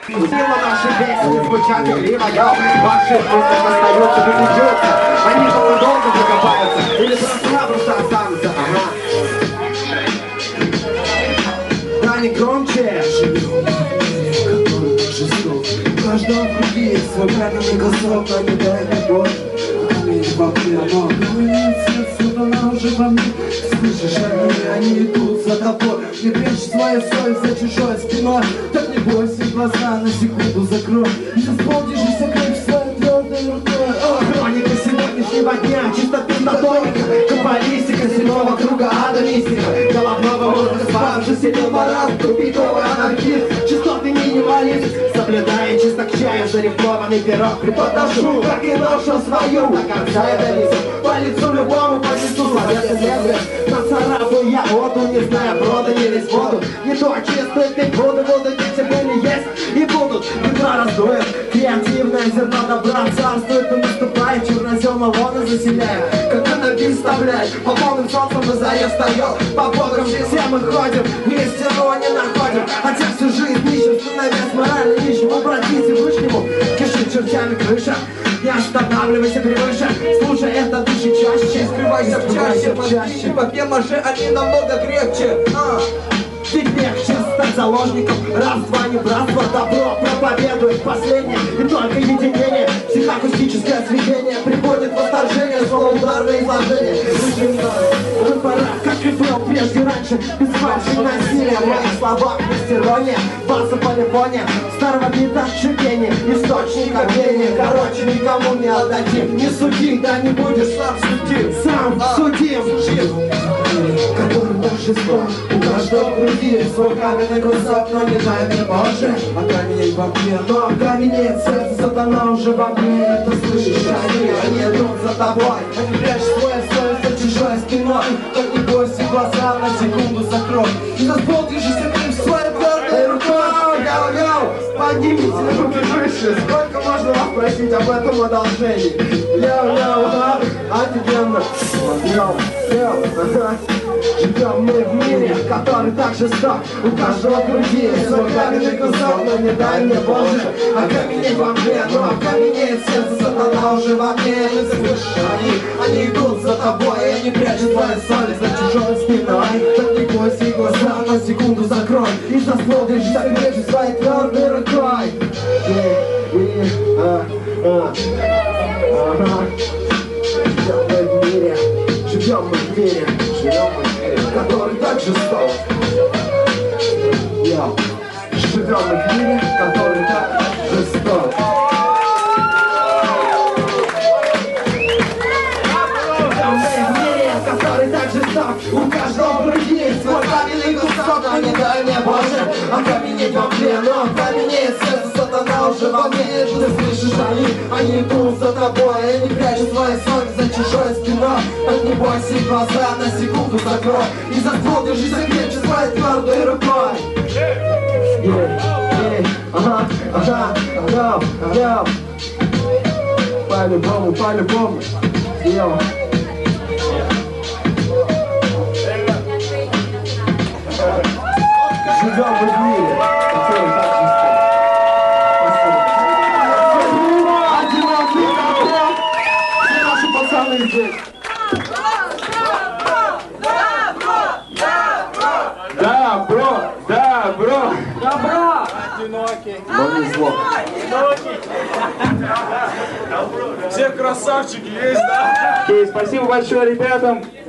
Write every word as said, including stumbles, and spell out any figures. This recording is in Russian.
Сила наших песен звучат игриво, йоу. Ваши мысли остаются безнадежно. Они там надолго закопаются или просто-напросто останутся. Ага. Да не громче. У каждого в груди есть свой каменный кусок, но не дай мне боль. Камень во мне, но камень сердце, она уже во мне. Слышишь, они, они идут за тобой. Не прячь свою совесть за чужой спиной. Так не бойся, глаза на секунду закрой. И исполнишь и сокрыть своей твердой рукой. О, хроника сегодняшнего дня, чистоты статоника, каббалистика земного круга ада мистика. Головного мозга спавший сидел маразм, тупиковый анархист, частоты минималист. Соблюдая чисто к чаю зарифмованный пирог, преподношу, как и ношу свою, до конца я донесу. По лицу любому понесу словесный лезвие. Нацарапаю я воду, не зная брода, не весь воду. Не то чистые пить воду, воду дети были есть и будут. Ветра раздует, креативное зерно добра царствует и наступает. Чернозем лона заселяет, как энергии вставляет. По полным солнцем на заре встает. По бодрым все мы ходим, истину не находим. Хотя всю жизнь ищем, становясь морально нищим. Обратите Вышнему, кишит чертями крыша. Не останавливайся превыше, слушай это дыши чаще. Скрывайся в чаще, чаще. В апе-маше они намного крепче. А. Ведь легче стать заложником. Раз-два не братство, добро проповедует последнее. И только единение, психоакустическое сведение приводит в восторжение, слово ударное изложение. Вы пора, как и был прежде раньше, без фальши насилия. В моих словах есть ирония, баса полифония, старого бита шипение, источник обвения. Короче, никому не отдадим. Не суди, да не будешь сам судим. Сам а, судим, который больше сто. У каждого в груди свой каменный кусок, но не дай мне Боже. А каменеет во мне, но каменеет сердце, сатана уже во мне. Это слышишь, они, они идут за тобой. Они прячут свою совесть за чужой спиной. Так не бойся, глаза на секунду закрой. И засползишь им своей твердой рукой. Йоу-йоу, поднимите руки выше. Сколько можно вас просить об этом одолжении? Йоу-йоу, а? Офигенно. Йоу, йоу, живем мы в мире, который так жесток. У каждого в груди свой каменный кусок, но не дай мне Боже окаменеть во мне, но окаменеет сердце, сатана уже во мне. Не слышишь, они, они идут за тобой, и они прячут твою совесть за чужой спиной. Так не бойся, глаза на секунду закрой, и засмотришь, согреешь своей твердой рукой. Живем мы в мире, живем мы в мире, живем мы в мире, который так жесток. Йоу. Живем мы в мире, который так жесток. Живем мы в мире, который так жесток. У каждого в груди свой каменный кусок, но не дай мне Боже окаменеть во мне, но окаменеет сердце, сатана уже во мне. Ты слышишь, они, они идут за тобой, и они прячут свои совесть за чужой спиной. Так не бойся, глаза на секунду закрой, и засмотришь и закрепишь своей твердой рукой. Yeah, yeah, ага, ага, ага, ага. По-любому, по-любому. Йоу. Живем мы в мире, который так жесток. Одинокий котов. Все наши пацаны здесь. Да, бро, да, бро. Добро! Одинокий. Но не зло. Все красавчики есть, да? Окей, спасибо большое ребятам.